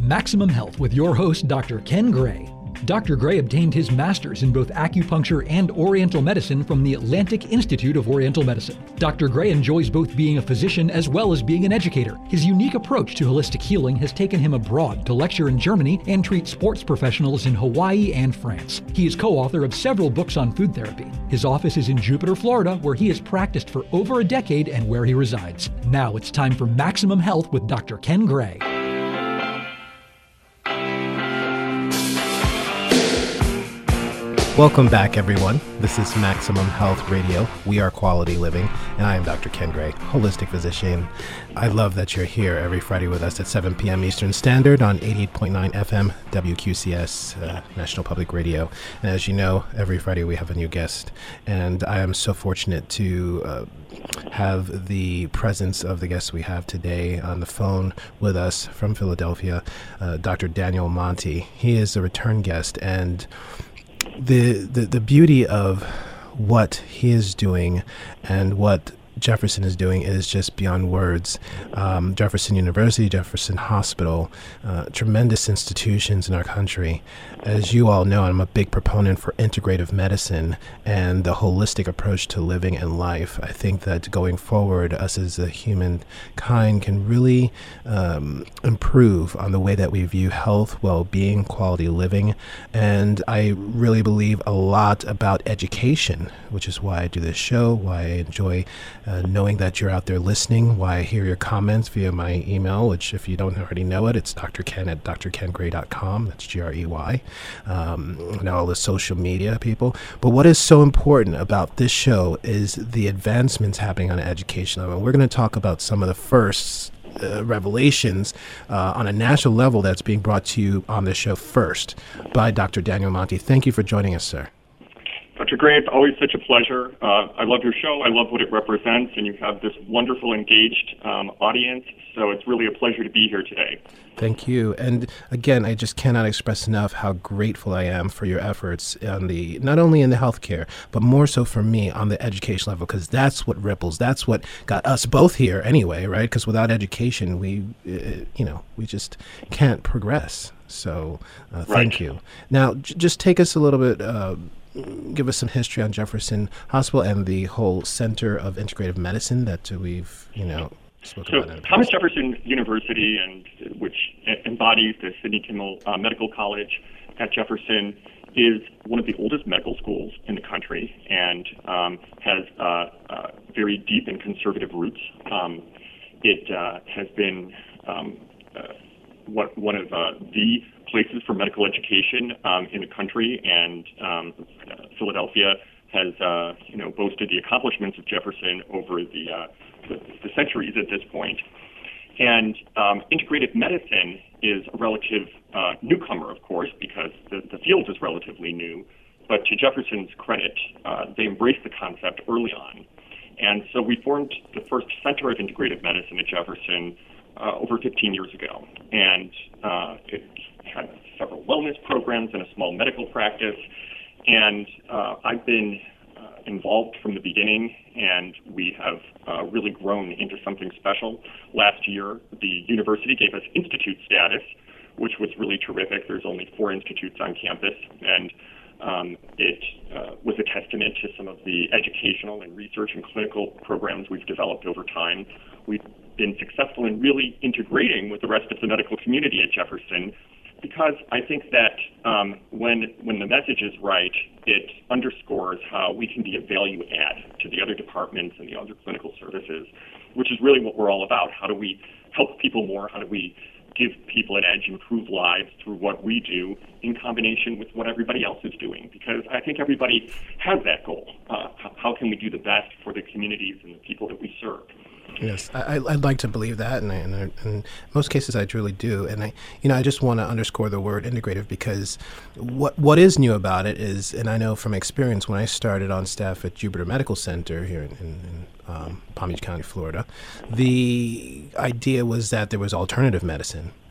Maximum Health with your host, Dr. Ken Gray. Dr. Gray obtained his master's in both acupuncture and Oriental medicine from the Atlantic Institute of Oriental Medicine. Dr. Gray enjoys both being a physician as well as being an educator. His unique approach to holistic healing has taken him abroad to lecture in Germany and treat sports professionals in Hawaii and France. He is co-author of several books on food therapy. His office is in Jupiter, Florida, where he has practiced for over a decade and where he resides. Now it's time for Maximum Health with Dr. Ken Gray. Welcome back, everyone. This is Maximum Health Radio. We are Quality Living, and I am Dr. Ken Gray, holistic physician. I love that you're here every Friday with us at 7 p.m. Eastern Standard on 88.9 FM, WQCS, National Public Radio. And as you know, every Friday we have a new guest, and I am so fortunate to have the presence of the guest we have today on the phone with us from Philadelphia, Dr. Daniel Monti. He is a return guest, and the beauty of what he is doing and what Jefferson is doing is just beyond words. Jefferson University, Jefferson Hospital, tremendous institutions in our country. As you all know, I'm a big proponent for integrative medicine and the holistic approach to living and life. I think that going forward, us as a humankind can really improve on the way that we view health, well-being, quality living. And I really believe a lot about education, which is why I do this show, why I enjoy knowing that you're out there listening, why I hear your comments via my email, which if you don't already know it, it's drken@drkengray.com. That's Grey. And all the social media people. But what is so important about this show is the advancements happening on an education level. We're going to talk about some of the first revelations on a national level that's being brought to you on this show first by Dr. Daniel Monti. Thank you for joining us, sir. Dr. Gray, it's always such a pleasure. I love your show. I love what it represents, and you have this wonderful, engaged audience, so it's really a pleasure to be here today. Thank you. And again, I just cannot express enough how grateful I am for your efforts on the, not only in the healthcare, but more so for me on the education level, because that's what ripples. That's what got us both here anyway, right? Because without education, we just can't progress. So thank you. Now, just take us a little bit, give us some history on Jefferson Hospital and the whole Center of Integrative Medicine that we've, spoken about. Thomas Jefferson University, and which embodies the Sidney Kimmel Medical College at Jefferson, is one of the oldest medical schools in the country and has very deep and conservative roots. It has been one of the places for medical education in the country, and Philadelphia has boasted the accomplishments of Jefferson over the centuries at this point. And integrative medicine is a relative newcomer, of course, because the field is relatively new. But to Jefferson's credit, they embraced the concept early on. And so we formed the first Center of Integrative Medicine at Jefferson over 15 years ago. And it had several wellness programs and a small medical practice. And I've been involved from the beginning, and we have really grown into something special. Last year, the university gave us institute status, which was really terrific. There's only 4 institutes on campus, and it was a testament to some of the educational and research and clinical programs we've developed over time. We've been successful in really integrating with the rest of the medical community at Jefferson, because I think that when the message is right, it underscores how we can be a value add to the other departments and the other clinical services, which is really what we're all about. How do we help people more? How do we give people an edge, improve lives through what we do in combination with what everybody else is doing? Because I think everybody has that goal. How can we do the best for the communities and the people that we serve? Yes, I'd like to believe that, and in most cases I truly do. And I just want to underscore the word integrative, because what is new about it is, and I know from experience when I started on staff at Jupiter Medical Center here in Palm Beach County, Florida, the idea was that there was alternative medicine.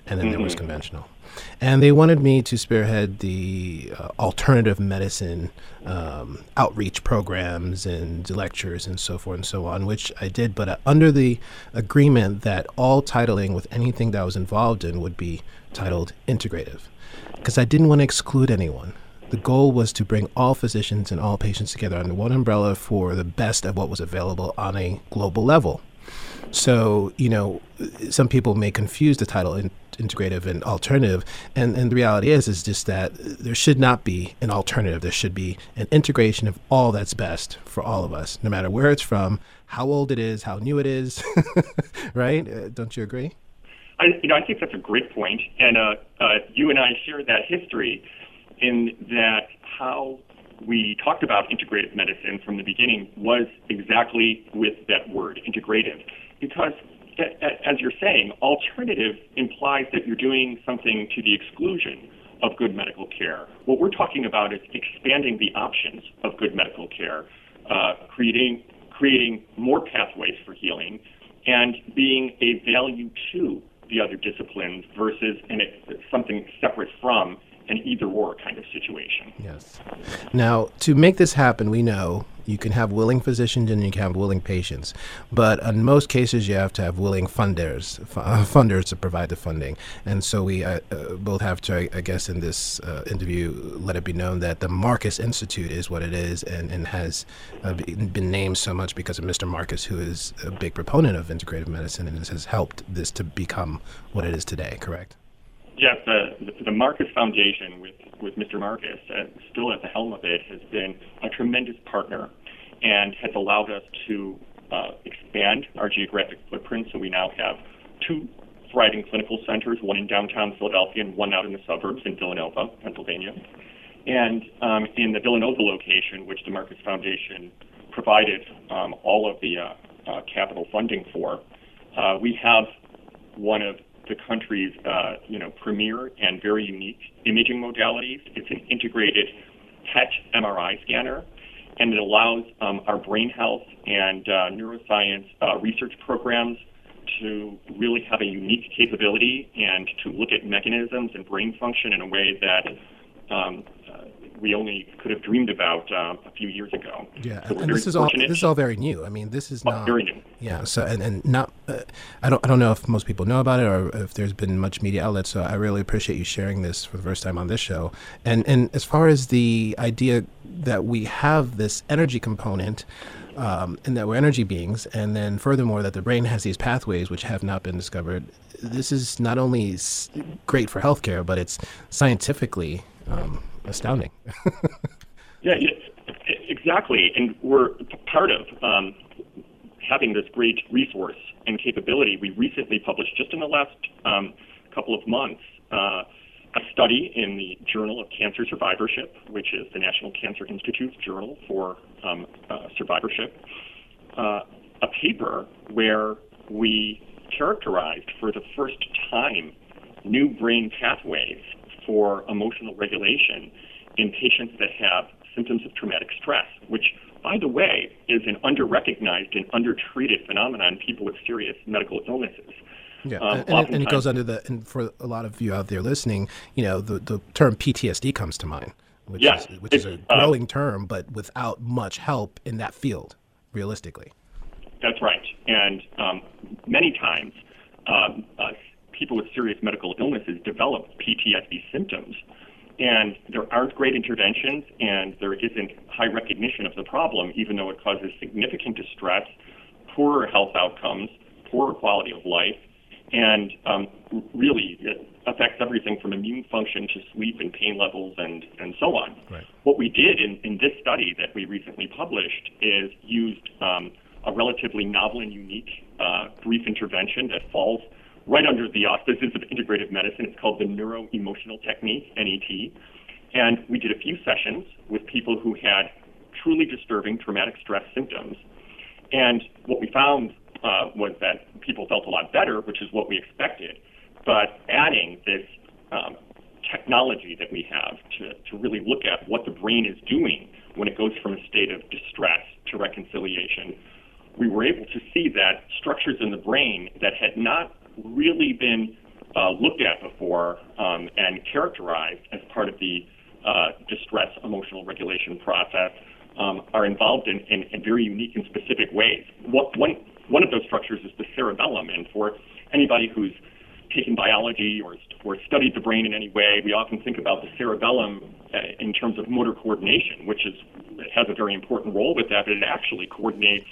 and then there was conventional. And they wanted me to spearhead the alternative medicine outreach programs and lectures and so forth and so on, which I did, but under the agreement that all titling with anything that I was involved in would be titled integrative, because I didn't want to exclude anyone. The goal was to bring all physicians and all patients together under one umbrella for the best of what was available on a global level. So, some people may confuse the title integrative and alternative, and the reality is just that there should not be an alternative. There should be an integration of all that's best for all of us, no matter where it's from, how old it is, how new it is, right? Don't you agree? I think that's a great point, and you and I share that history in that how we talked about integrative medicine from the beginning was exactly with that word, integrative, because as you're saying, alternative implies that you're doing something to the exclusion of good medical care. What we're talking about is expanding the options of good medical care, creating more pathways for healing, and being a value to the other disciplines versus something separate from an either-or kind of situation. Yes. Now, to make this happen, we know you can have willing physicians and you can have willing patients, but in most cases, you have to have willing funders to provide the funding. And so we both have to, I guess, in this interview, let it be known that the Marcus Institute is what it is and has been named so much because of Mr. Marcus, who is a big proponent of integrative medicine and has helped this to become what it is today, correct? Yes, the Marcus Foundation with Mr. Marcus, still at the helm of it, has been a tremendous partner and has allowed us to expand our geographic footprint. So we now have 2 thriving clinical centers, one in downtown Philadelphia and one out in the suburbs in Villanova, Pennsylvania. And in the Villanova location, which the Marcus Foundation provided all of the capital funding for, we have one of the country's premier and very unique imaging modalities. It's an integrated PET MRI scanner, and it allows our brain health and neuroscience research programs to really have a unique capability and to look at mechanisms and brain function in a way that we only could have dreamed about a few years ago. Yeah, so and this is all very new. I mean, this is not very new. Yeah, so and not I don't know if most people know about it or if there's been much media outlets. So I really appreciate you sharing this for the first time on this show. And as far as the idea that we have this energy component. And that we're energy beings, and then furthermore that the brain has these pathways which have not been discovered. This is not only great for healthcare, but it's scientifically astounding. Yeah, exactly. And we're part of having this great resource and capability. We recently published, just in the last couple of months, a study in the Journal of Cancer Survivorship, which is the National Cancer Institute's journal for survivorship, a paper where we characterized for the first time new brain pathways for emotional regulation in patients that have symptoms of traumatic stress, which, by the way, is an under-recognized and under-treated phenomenon in people with serious medical illnesses. Yeah, and it goes under and for a lot of you out there listening, the term PTSD comes to mind, which is a growing term, but without much help in that field, realistically. That's right. And many times, people with serious medical illnesses develop PTSD symptoms, and there aren't great interventions, and there isn't high recognition of the problem, even though it causes significant distress, poorer health outcomes, poorer quality of life, and really it affects everything from immune function to sleep and pain levels and so on. Right. What we did in this study that we recently published is used a relatively novel and unique brief intervention that falls right under the auspices of integrative medicine. It's called the Neuro-Emotional Technique, NET. And we did a few sessions with people who had truly disturbing traumatic stress symptoms. And what we found was that people felt a lot better, which is what we expected. But adding this technology that we have to really look at what the brain is doing when it goes from a state of distress to reconciliation, we were able to see that structures in the brain that had not really been looked at before and characterized as part of the distress emotional regulation process are involved in very unique and specific ways. One of those structures is the cerebellum, and for anybody who's taken biology or studied the brain in any way, we often think about the cerebellum in terms of motor coordination, which has a very important role with that, but it actually coordinates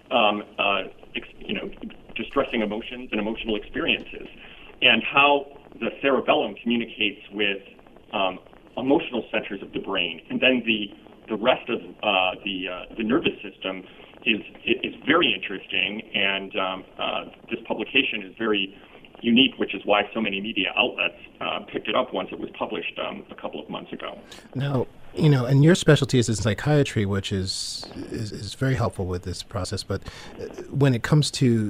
distressing emotions and emotional experiences, and how the cerebellum communicates with emotional centers of the brain, and then the rest of the nervous system is very interesting, and this publication is very unique, which is why so many media outlets picked it up once it was published a couple of months ago. Now, and your specialty is in psychiatry, which is very helpful with this process. But when it comes to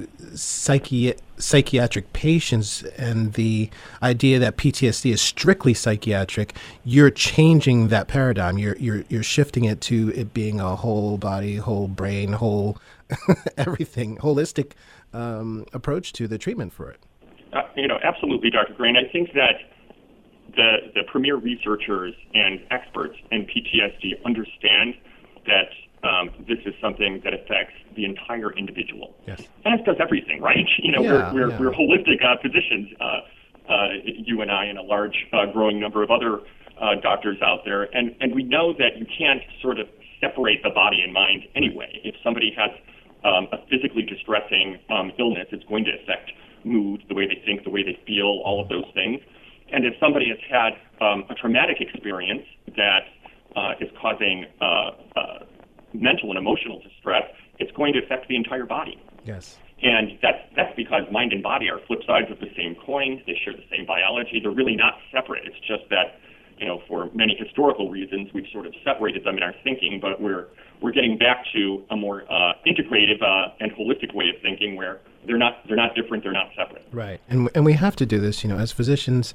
psychiatric patients and the idea that PTSD is strictly psychiatric, you're changing that paradigm. You're shifting it to it being a whole body, whole brain, whole everything, holistic approach to the treatment for it. Absolutely, Dr. Gray. And I think that the premier researchers and experts in PTSD understand that this is something that affects the entire individual. Yes. And it does everything, right? We're holistic physicians, you and I, and a large growing number of other doctors out there. And we know that you can't sort of separate the body and mind anyway. If somebody has a physically distressing illness, it's going to affect mood, the way they think, the way they feel, all of those things. And if somebody has had a traumatic experience that is causing mental and emotional distress, it's going to affect the entire body. Yes. And that's because mind and body are flip sides of the same coin. They share the same biology. They're really not separate. It's just that, for many historical reasons, we've sort of separated them in our thinking, but we're getting back to a more integrative and holistic way of thinking where they're not different, they're not separate. Right. And we have to do this, as physicians.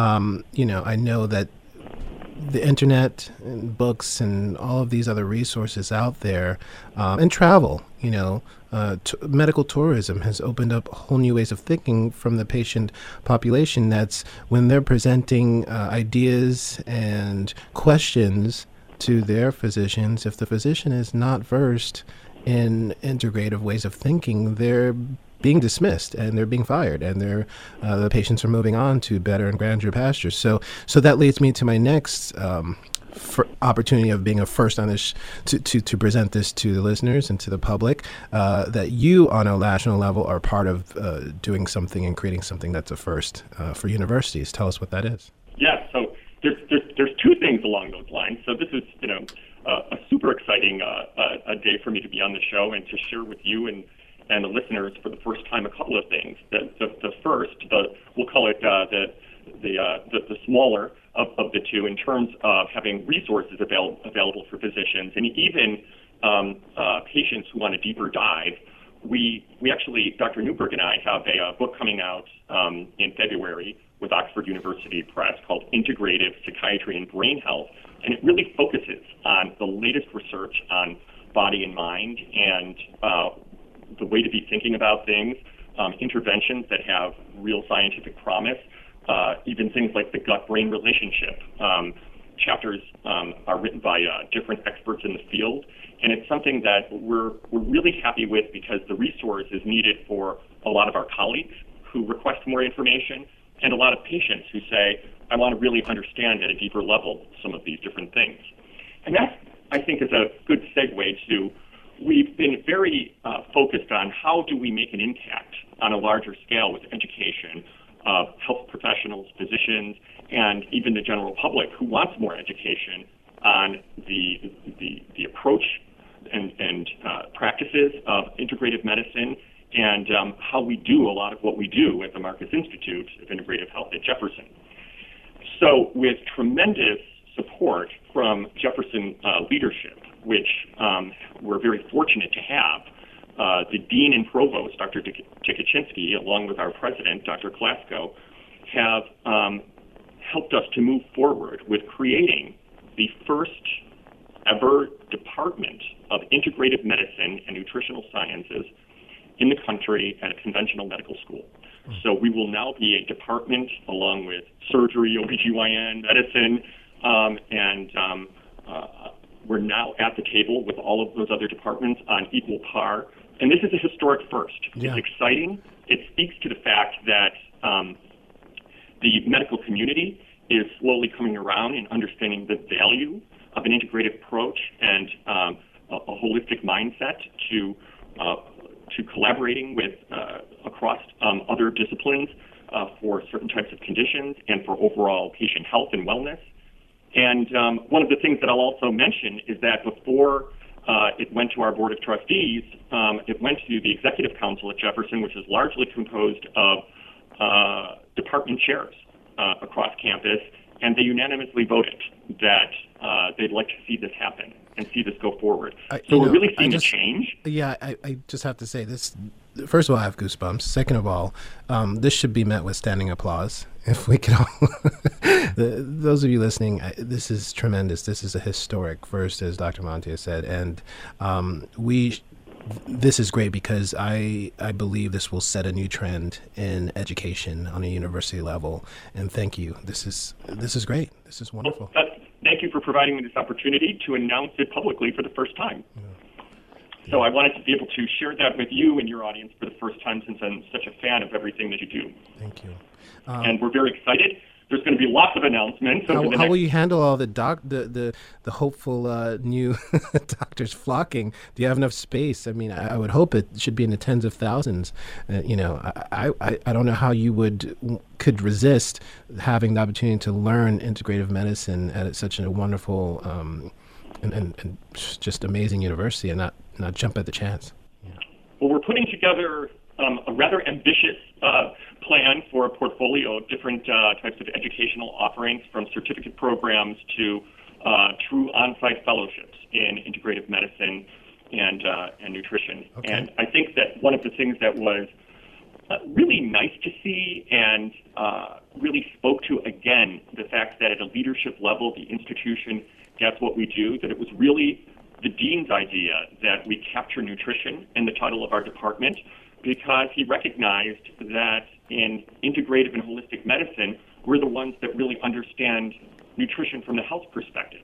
I know that the internet and books and all of these other resources out there, and travel, medical tourism has opened up whole new ways of thinking from the patient population. That's when they're presenting ideas and questions to their physicians. If the physician is not versed in integrative ways of thinking, they're being dismissed and they're being fired, and the patients are moving on to better and grander pastures. So that leads me to my next opportunity of being a first on this to present this to the listeners and to the public, that you on a national level are part of doing something and creating something that's a first for universities. Tell us what that is. Yeah, so there's two things along those lines. So this is a super exciting a day for me to be on the show and to share with you and the listeners for the first time a couple of things. The first, we'll call it the smaller of the two in terms of having resources available for physicians and even patients who want a deeper dive. We actually, Dr. Newberg and I, have a book coming out in February with Oxford University Press called Integrative Psychiatry and Brain Health, and it really focuses on the latest research on body and mind and the way to be thinking about things, interventions that have real scientific promise, even things like the gut-brain relationship. Chapters are written by different experts in the field, and it's something that we're really happy with because the resource is needed for a lot of our colleagues who request more information and a lot of patients who say, I want to really understand at a deeper level some of these different things. And that, I think, is a good segue to we've been very focused on how do we make an impact on a larger scale with education of health professionals, physicians, and even the general public who wants more education on the approach and practices of integrative medicine and how we do a lot of what we do at the Marcus Institute of Integrative Health at Jefferson. So with tremendous support from Jefferson leadership, which we're very fortunate to have, the Dean and Provost, Dr. Tukachinsky, along with our President, Dr. Klasko, have helped us to move forward with creating the first ever Department of Integrative Medicine and Nutritional Sciences in the country at a conventional medical school. So we will now be a department along with surgery, OBGYN, medicine, and we're now at the table with all of those other departments on equal par. And this is a historic first. Yeah. It's exciting. It speaks to the fact that the medical community is slowly coming around and understanding the value of an integrative approach and a holistic mindset to collaborating with across other disciplines for certain types of conditions and for overall patient health and wellness. And one of the things that I'll also mention is that before it went to our Board of Trustees, it went to the Executive Council at Jefferson, which is largely composed of department chairs across campus, and they unanimously voted that they'd like to see this happen and see this go forward. So we're really seeing a change. Yeah, I just have to say this. First of all, I have goosebumps. Second of all, this should be met with standing applause. If we could all, those of you listening, this is tremendous. This is a historic first, as Dr. Monti said, and this is great because I believe this will set a new trend in education on a university level. And thank you. This is great. This is wonderful. Well, thank you for providing me this opportunity to announce it publicly for the first time. Yeah. So I wanted to be able to share that with you and your audience for the first time, since I'm such a fan of everything that you do. Thank you. And we're very excited. There's going to be lots of announcements. How will you handle all the hopeful new doctors flocking? Do you have enough space? I mean, I would hope it should be in the tens of thousands. I don't know how you could resist having the opportunity to learn integrative medicine at such a wonderful and just amazing university and not jump at the chance. Yeah. Well, we're putting together a rather ambitious plan for a portfolio of different types of educational offerings, from certificate programs to true on-site fellowships in integrative medicine and nutrition. Okay. And I think that one of the things that was really nice to see and really spoke to, again, the fact that at a leadership level, the institution gets what we do, that it was really the dean's idea that we capture nutrition in the title of our department, because he recognized that in integrative and holistic medicine, we're the ones that really understand nutrition from the health perspective.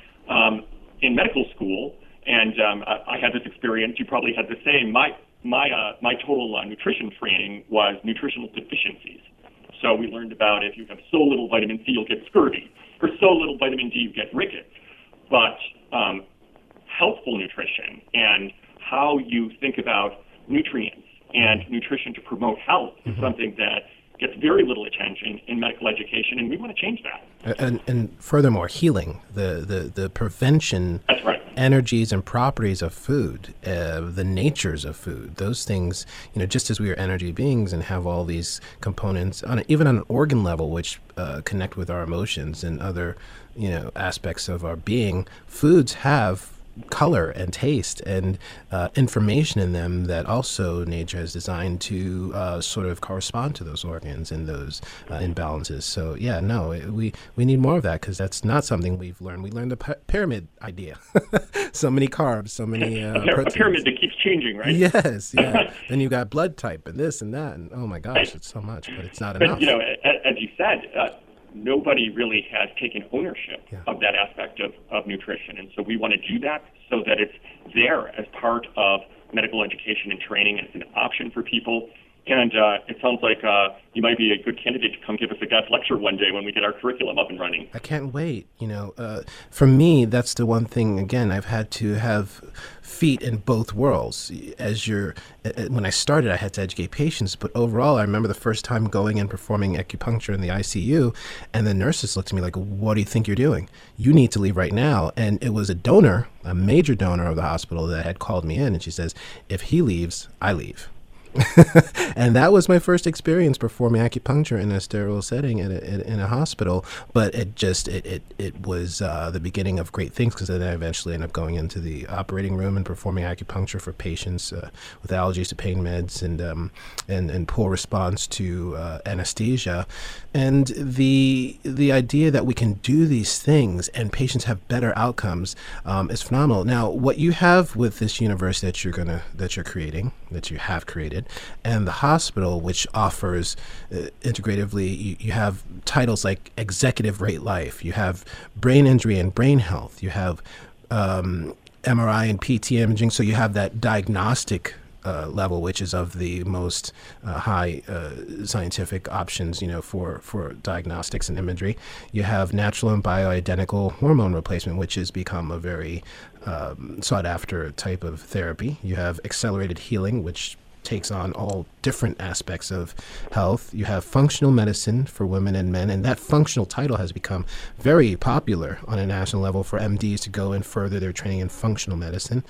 In medical school, and I had this experience, you probably had the same, my total nutrition training was nutritional deficiencies. So we learned about if you have so little vitamin C, you'll get scurvy, or so little vitamin D, you get rickets. But healthful nutrition and how you think about nutrients and nutrition to promote health is something that gets very little attention in medical education, and we want to change that. And furthermore, healing, the prevention, that's right, energies and properties of food, the natures of food, those things, just as we are energy beings and have all these components, even on an organ level, which connect with our emotions and other, aspects of our being, foods have color and taste and information in them that also nature has designed to sort of correspond to those organs and those imbalances. So we need more of that, because that's not something we've learned. We learned the pyramid idea. So many carbs, so many proteins. A pyramid that keeps changing, right? Yes, yeah. Then you got blood type and this and that, and oh my gosh, it's so much, but it's not enough. But as you said, nobody really has taken ownership of that aspect of nutrition. And so we want to do that so that it's there as part of medical education and training, and it's an option for people. And it sounds like you might be a good candidate to come give us a guest lecture one day when we get our curriculum up and running. I can't wait. For me, that's the one thing, again, I've had to have feet in both worlds. When I started, I had to educate patients, but overall, I remember the first time going and performing acupuncture in the ICU, and the nurses looked at me like, "What do you think you're doing? You need to leave right now." And it was a major donor of the hospital that had called me in, and she says, "If he leaves, I leave." And that was my first experience performing acupuncture in a sterile setting in a hospital. But it was the beginning of great things, because then I eventually ended up going into the operating room and performing acupuncture for patients with allergies to pain meds and poor response to anesthesia. And the idea that we can do these things and patients have better outcomes is phenomenal. Now, what you have with this university that you're creating, that you have created, and the hospital, which offers integratively, you have titles like Executive Rate Life, you have brain injury and brain health, you have MRI and PT imaging, so you have that diagnostic level, which is of the most high scientific options, for diagnostics and imagery. You have natural and bioidentical hormone replacement, which has become a very sought after type of therapy. You have accelerated healing, which takes on all different aspects of health. You have functional medicine for women and men, and that functional title has become very popular on a national level for MDs to go and further their training in functional medicine.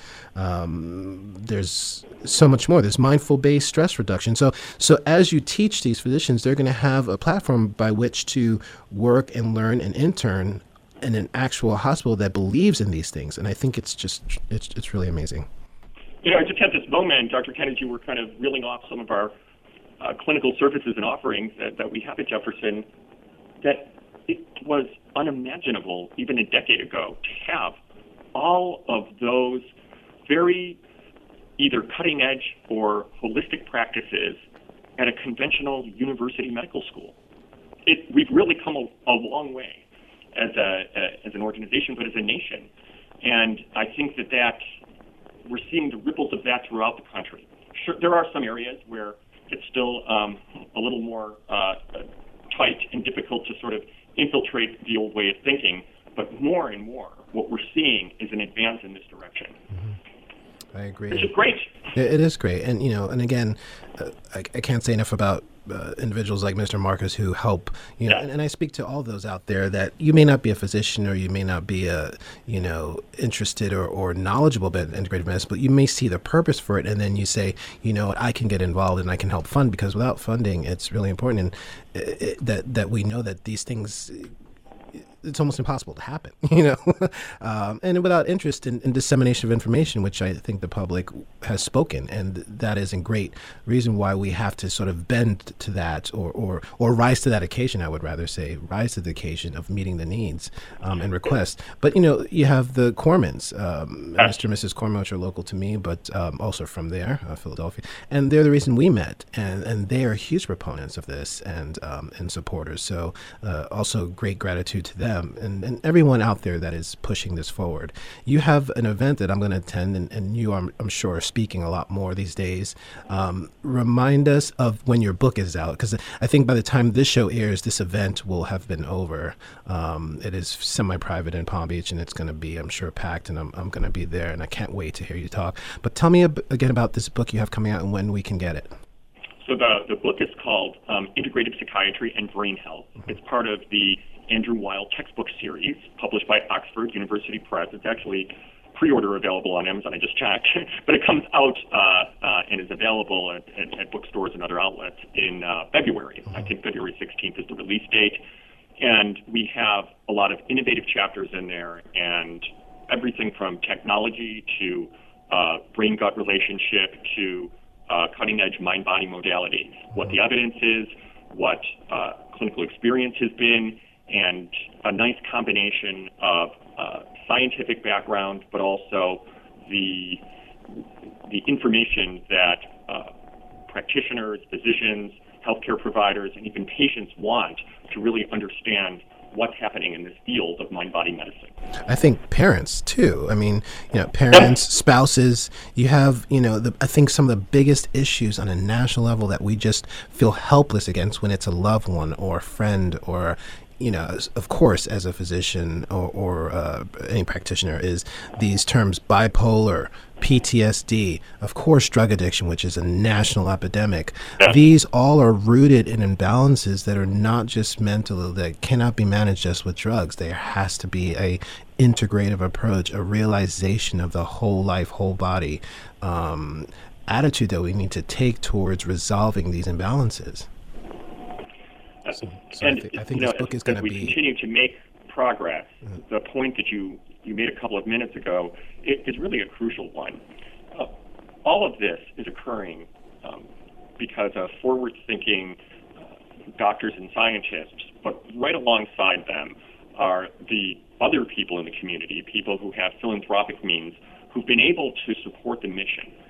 There's so much more. There's mindful-based stress reduction. So as you teach these physicians, they're going to have a platform by which to work and learn and intern in an actual hospital that believes in these things. And I think it's really amazing. I just had this moment, Dr. Kennedy, you were kind of reeling off some of our clinical services and offerings that we have at Jefferson, that it was unimaginable even a decade ago to have all of those very either cutting edge or holistic practices at a conventional university medical school. We've really come a long way as an organization, but as a nation. And I think that we're seeing the ripples of that throughout the country. Sure, there are some areas where it's still a little more tight and difficult to sort of infiltrate the old way of thinking, but more and more, what we're seeing is an advance in this direction. Mm-hmm. I agree. Which is great. It is great. And, and again, I can't say enough about individuals like Mr. Marcus who help, and I speak to all those out there that you may not be a physician or you may not be interested or knowledgeable about integrative medicine, but you may see the purpose for it. And then you say, I can get involved and I can help fund, because without funding, it's really important that we know that these things, it's almost impossible to happen, and without interest in dissemination of information, which I think the public has spoken, and that is a great reason why we have to sort of bend to that or rise to that occasion. I would rather say rise to the occasion of meeting the needs and requests. But, you have the Cormans, Mr. and Mrs. Corman, which are local to me, but also from there, Philadelphia, and they're the reason we met, and they are huge proponents of this and supporters. So also great gratitude to them. And everyone out there that is pushing this forward. You have an event that I'm going to attend, and you, I'm sure, are speaking a lot more these days. Remind us of when your book is out, because I think by the time this show airs, this event will have been over. It is semi-private in Palm Beach, and it's going to be, I'm sure, packed, and I'm going to be there, and I can't wait to hear you talk. But tell me again about this book you have coming out and when we can get it. So the book is called Integrative Psychiatry and Brain Health. Mm-hmm. It's part of the Andrew Weil textbook series published by Oxford University Press. It's actually pre-order available on Amazon. I just checked, but it comes out and is available at bookstores and other outlets in February. I think February 16th is the release date. And we have a lot of innovative chapters in there, and everything from technology to brain-gut relationship to cutting-edge mind-body modalities, what the evidence is, what clinical experience has been, and a nice combination of scientific background, but also the information that practitioners, physicians, healthcare providers, and even patients want to really understand what's happening in this field of mind-body medicine. I think parents too. I mean, parents, spouses, you have, I think some of the biggest issues on a national level that we just feel helpless against when it's a loved one or a friend or, of course, as a physician or any practitioner, is these terms bipolar, PTSD, of course, drug addiction, which is a national epidemic. These all are rooted in imbalances that are not just mental, that cannot be managed just with drugs. There has to be a integrative approach, a realization of the whole life, whole body attitude that we need to take towards resolving these imbalances. So I think this book is going to be... As we continue to make progress, the point that you made a couple of minutes ago is really a crucial one. All of this is occurring because of forward-thinking doctors and scientists, but right alongside them are the other people in the community, people who have philanthropic means, who've been able to support the mission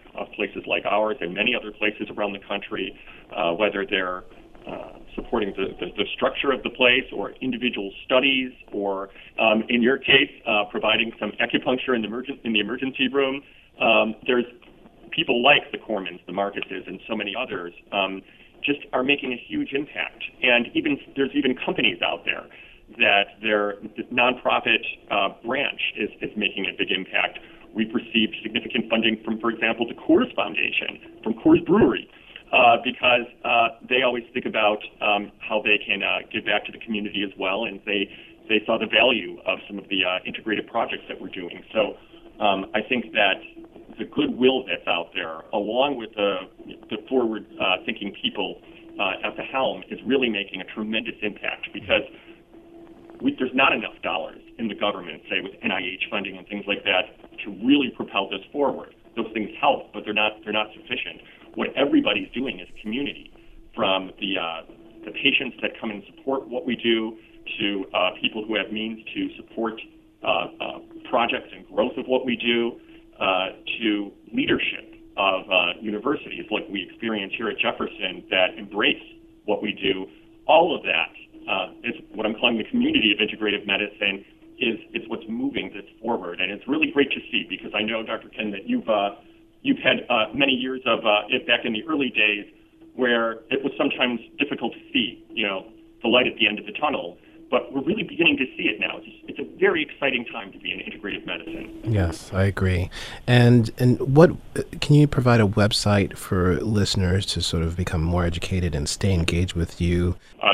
of places like ours and many other places around the country, whether they're supporting the structure of the place or individual studies, or in your case, providing some acupuncture in the emergency room. There's people like the Cormans, the Marcuses, and so many others just are making a huge impact. And there's even companies out there that their nonprofit branch is making a big impact. We've received significant funding from, for example, the Coors Foundation, from Coors Brewery, because they always think about how they can give back to the community as well, and they saw the value of some of the integrated projects that we're doing. So I think that the goodwill that's out there, along with the forward-thinking people at the helm, is really making a tremendous impact, because there's not enough dollars in the government, say with NIH funding and things like that, to really propel this forward. Those things help, but they're not sufficient. What everybody's doing as a community, from the patients that come and support what we do, to people who have means to support projects and growth of what we do, to leadership of universities like we experience here at Jefferson that embrace what we do. All of that is what I'm calling the community of integrative medicine. Is what's moving this forward, and it's really great to see, because I know, Dr. Ken, that you've had many years of it back in the early days where it was sometimes difficult to see, the light at the end of the tunnel. But we're really beginning to see it now. It's a very exciting time to be in integrative medicine. Yes, I agree. And what can you provide a website for listeners to sort of become more educated and stay engaged with you?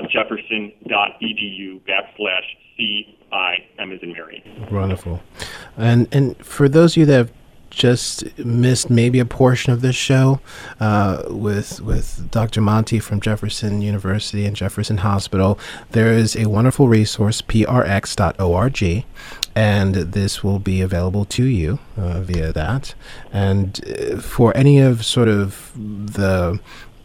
Jefferson.edu/CIM as in Mary. Wonderful. And for those of you that have just missed maybe a portion of this show with Dr. Monty from Jefferson University and Jefferson Hospital, there is a wonderful resource, prx.org, and this will be available to you via that. And for any of sort of the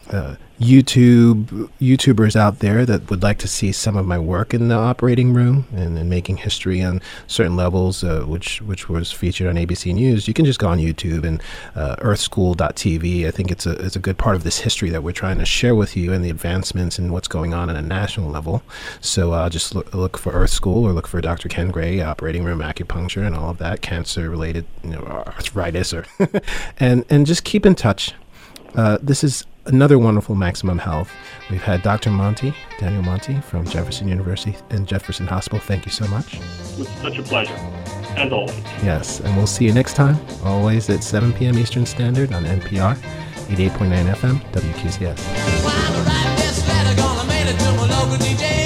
YouTubers out there that would like to see some of my work in the operating room and making history on certain levels, which was featured on ABC News, you can just go on YouTube and earthschool.tv. I think it's a good part of this history that we're trying to share with you, and the advancements and what's going on at a national level. So just look for Earth School, or look for Dr. Ken Gray, operating room acupuncture and all of that, cancer-related, arthritis, or and just keep in touch. This is another wonderful Maximum Health. We've had Dr. Daniel Monty from Jefferson University and Jefferson Hospital. Thank you so much. It was such a pleasure, as always. Yes, and we'll see you next time, always at 7 p.m. Eastern Standard on NPR, 88.9 FM, WQCS.